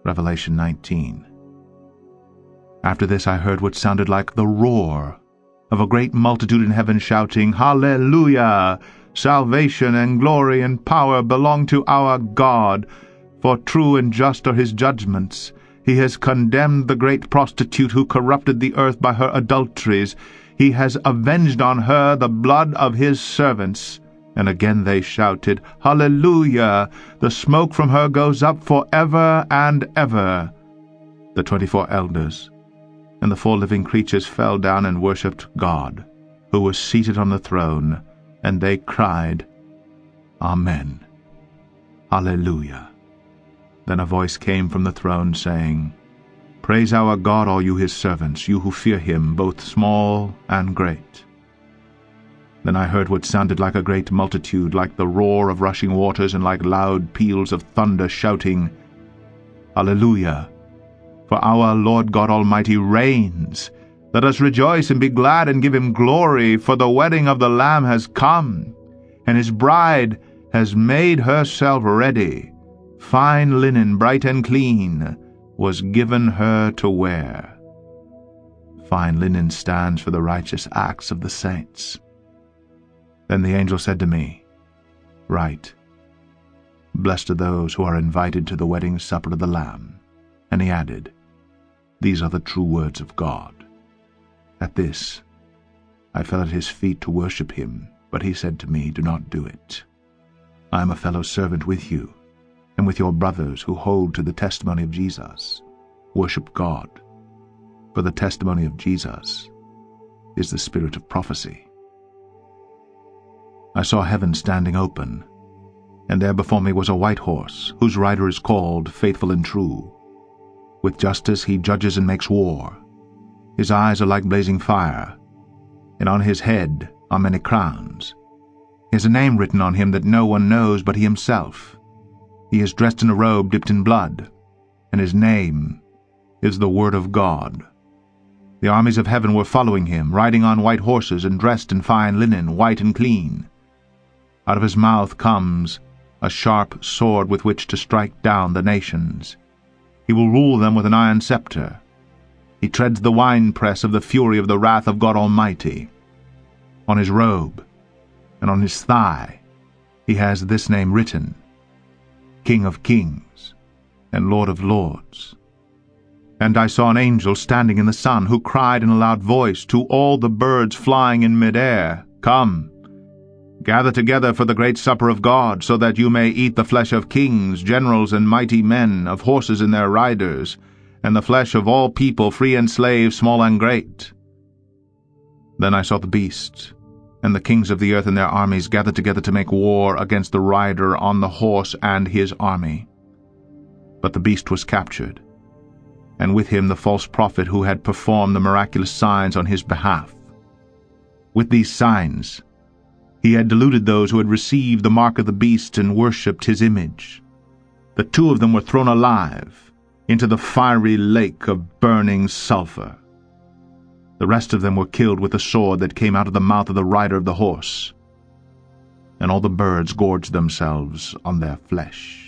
Revelation 19. After this I heard what sounded like the roar of a great multitude in heaven shouting, Hallelujah! Salvation and glory and power belong to our God, for true and just are his judgments. He has condemned the great prostitute who corrupted the earth by her adulteries. He has avenged on her the blood of his servants. And again they shouted, Hallelujah! The smoke from her goes up forever and ever. The 24 elders and the 4 living creatures fell down and worshipped God, who was seated on the throne, and they cried, Amen. Hallelujah. Then a voice came from the throne, saying, Praise our God, all you his servants, you who fear him, both small and great. Then I heard what sounded like a great multitude, like the roar of rushing waters, and like loud peals of thunder, shouting, Hallelujah! For our Lord God Almighty reigns. Let us rejoice and be glad and give him glory, for the wedding of the Lamb has come, and his bride has made herself ready. Fine linen, bright and clean, was given her to wear. Fine linen stands for the righteous acts of the saints. Then the angel said to me, Write, Blessed are those who are invited to the wedding supper of the Lamb. And he added, These are the true words of God. At this, I fell at his feet to worship him, but he said to me, Do not do it. I am a fellow servant with you, and with your brothers who hold to the testimony of Jesus. Worship God, for the testimony of Jesus is the spirit of prophecy. I saw heaven standing open, and there before me was a white horse, whose rider is called Faithful and True. With justice he judges and makes war. His eyes are like blazing fire, and on his head are many crowns. He has a name written on him that no one knows but he himself. He is dressed in a robe dipped in blood, and his name is the Word of God. The armies of heaven were following him, riding on white horses and dressed in fine linen, white and clean. Out of his mouth comes a sharp sword with which to strike down the nations. He will rule them with an iron scepter. He treads the winepress of the fury of the wrath of God Almighty. On his robe and on his thigh he has this name written, King of Kings and Lord of Lords. And I saw an angel standing in the sun, who cried in a loud voice to all the birds flying in mid-air, Come, gather together for the great supper of God, so that you may eat the flesh of kings, generals, and mighty men, of horses and their riders, and the flesh of all people, free and slave, small and great. Then I saw the beast, and the kings of the earth and their armies gathered together to make war against the rider on the horse and his army. But the beast was captured, and with him the false prophet who had performed the miraculous signs on his behalf. With these signs he had deluded those who had received the mark of the beast and worshipped his image. The 2 of them were thrown alive into the fiery lake of burning sulfur. The rest of them were killed with the sword that came out of the mouth of the rider of the horse, and all the birds gorged themselves on their flesh.